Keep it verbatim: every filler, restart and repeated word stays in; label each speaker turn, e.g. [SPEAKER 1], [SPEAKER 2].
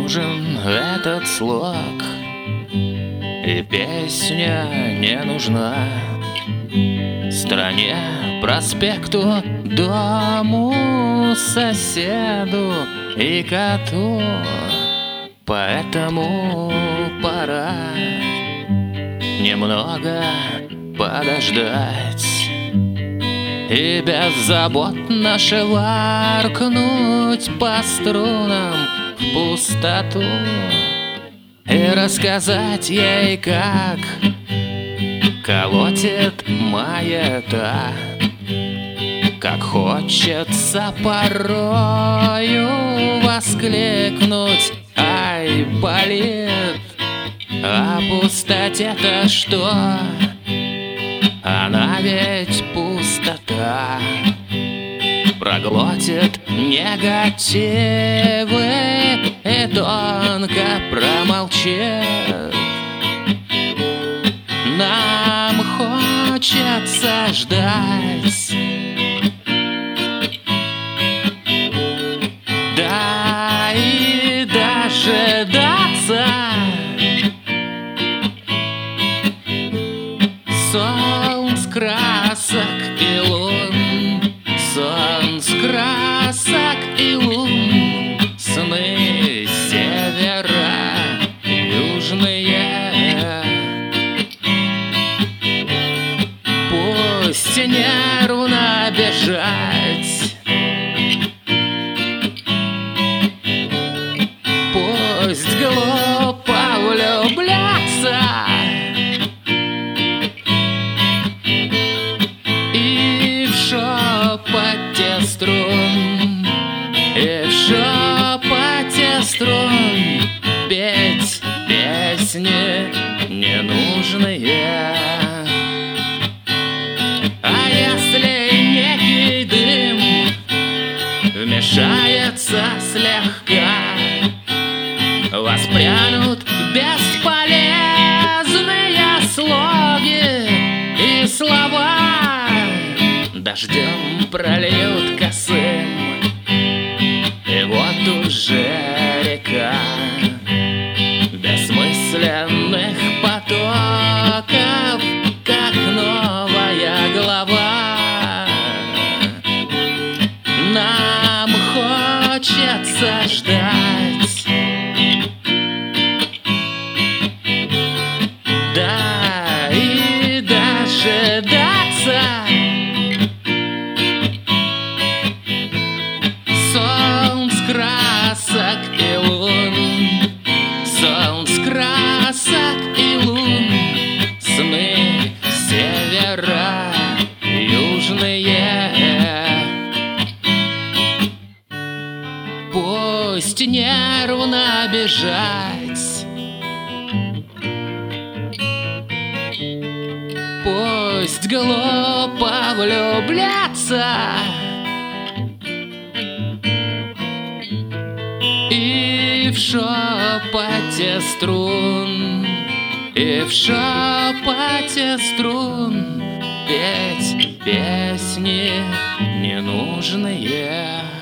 [SPEAKER 1] нужен этот слог, и песня не нужна стране, проспекту, дому, соседу и коту. Поэтому пора немного подождать и беззаботно шваркнуть по струнам в пустоту и рассказать ей, как колотит маята, как хочется порою воскликнуть: ай, болит! А пустоте-то что? Она ведь пустота, проглотит негативы и тонко промолчит. Нам хочется ждать, да и дожидаться. Сон с красок и лун, сон с красок и лун, сны севера южные. Пусть нервно бежать, пусть глупо влюбляться, и в шепоте струн, и в шепоте струн петь песни ненужные. А если некий дым вмешается слегка, воспрянут бесполезные слоги и слова, дождем прольют косым, и вот уже река бессмысленных потоков, как новая глава. Нам хочется ждать, да и дожидаться. Сон с красок и лун, сон с красок и лун, сны севера южные. Пусть нервно бежать, пусть глупо влюбляться, и в шепоте струн, и в шепоте струн петь песни ненужные.